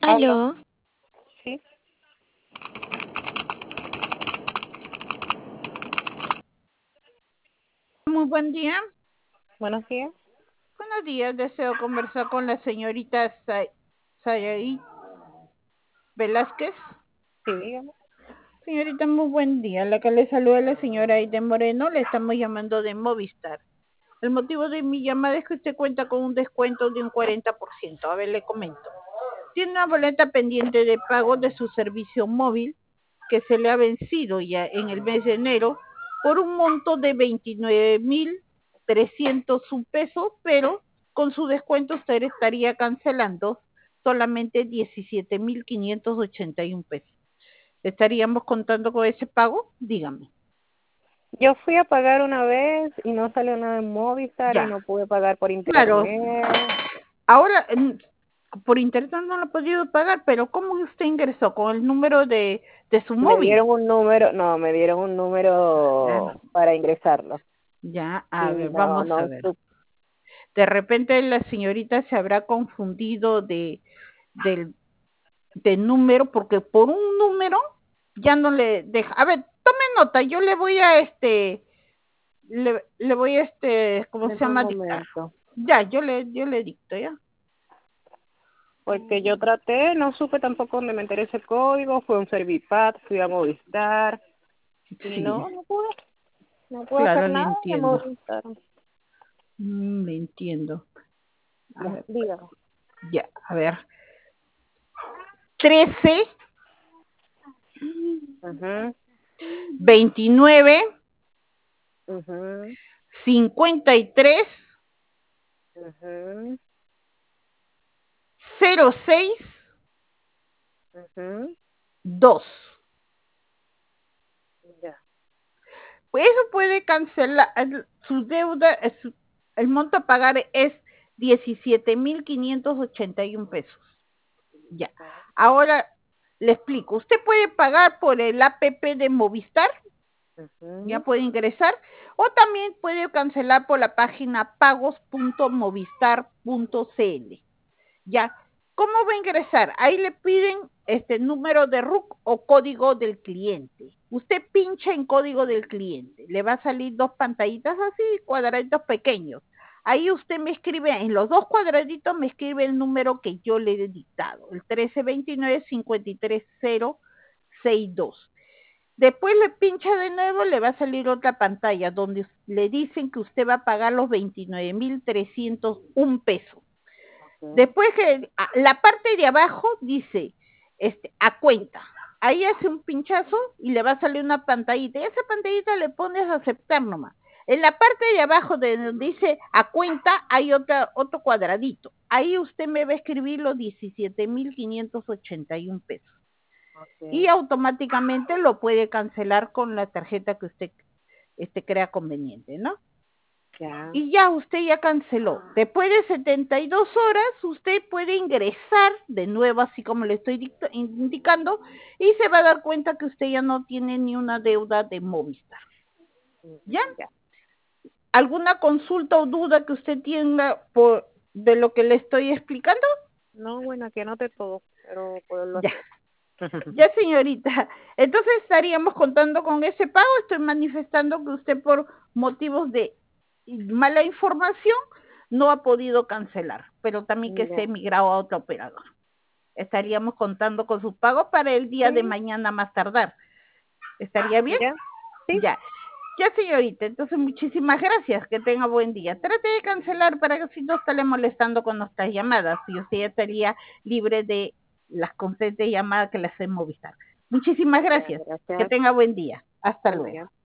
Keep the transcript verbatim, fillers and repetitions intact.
Aló, Aló, sí, Muy buen día. buenos días. Buenos días. Deseo conversar con la señorita Say- Sayarit Velázquez. Sí, dígame. Señorita, muy buen día. La que le saluda la señora Aide Moreno. Le estamos llamando de Movistar. El motivo de mi llamada es que usted cuenta con un descuento de un cuarenta por ciento. A ver, le comento. Tiene una boleta pendiente de pago de su servicio móvil que se le ha vencido ya en el mes de enero por un monto de veintinueve mil trescientos un peso, pero con su descuento usted estaría cancelando solamente diecisiete mil quinientos ochenta y un pesos. ¿Estaríamos contando con ese pago? Dígame. Yo fui a pagar una vez y no salió nada en Movistar y Ya, no pude pagar por claro. internet. Ahora, por internet no lo ha podido pagar, pero ¿cómo usted ingresó? ¿Con el número de, de su Me móvil? dieron un número, no, me dieron un Ah, número para ingresarlo. ya, Y a ver, no, vamos a no, ver. supe. De repente la señorita se habrá confundido de del, del número, porque por un número ya no le deja. A ver, tome nota, yo le voy a este, le, le voy a este, ¿cómo se Dentro un llama? Dictar. momento. Ya, yo le, yo le dicto, ya. Porque yo traté, no supe tampoco dónde me enteré ese código, fue un Servipad, fui a Movistar y Sí, no, no pude, no pude claro, hacer le nada de entiendo. Movistar. Mm, le entiendo. A Ya, ver, dígame. ya, a ver. trece, Ajá, veintinueve, ajá, cincuenta y tres, ajá, cero seis, ajá, dos. ya. Pues eso puede cancelar su deuda, su, el monto a pagar es diecisiete mil quinientos ochenta y un pesos. Ya. Ahora le explico. Usted puede pagar por el app de Movistar, ya Ujú. puede ingresar, o también puede cancelar por la página pagos punto movistar punto cl. Ya. ¿Cómo va a ingresar? Ahí le piden este número de R U C o código del cliente. Usted pincha en código del cliente. Le va a salir dos pantallitas así, cuadraditos pequeños. Ahí usted me escribe, en los dos cuadraditos me escribe el número que yo le he dictado, el trece veintinueve cincuenta y tres cero sesenta y dos. Después le pincha de nuevo, le va a salir otra pantalla donde le dicen que usted va a pagar los veintinueve mil trescientos un pesos. Okay. Después que la parte de abajo dice, este, a cuenta. Ahí hace un pinchazo y le va a salir una pantallita. Y esa pantallita le pones a aceptar nomás. En la parte de abajo de donde dice a cuenta hay otra, otro cuadradito. Ahí usted me va a escribir los diecisiete mil quinientos ochenta y un pesos. Y Okay. automáticamente lo puede cancelar con la tarjeta que usted este, crea conveniente, ¿no? Ya. Y ya usted ya canceló. Después de setenta y dos horas, usted puede ingresar de nuevo, así como le estoy indicando, y se va a dar cuenta que usted ya no tiene ni una deuda de Movistar. ¿Ya? Ya. ¿Alguna consulta o duda que usted tenga por de lo que le estoy explicando? No, bueno, que anote todo, pero poderlo Ya. hacer. Ya, señorita. Entonces estaríamos contando con ese pago. Estoy manifestando que usted por motivos de mala información no ha podido cancelar, pero también que se ha Ya. emigrado a otro operador. Estaríamos contando con su pago para el día de Sí, mañana más tardar. ¿Estaría bien? ya. Sí. Ya. Ya, señorita. Entonces, muchísimas gracias. Que tenga buen día. Trate de cancelar para que si no estarle molestando con nuestras llamadas. Y usted ya estaría libre de las constantes llamadas que le hacen Movistar. Muchísimas Ya, gracias. Que gracias. tenga buen día. Hasta Buen luego. día.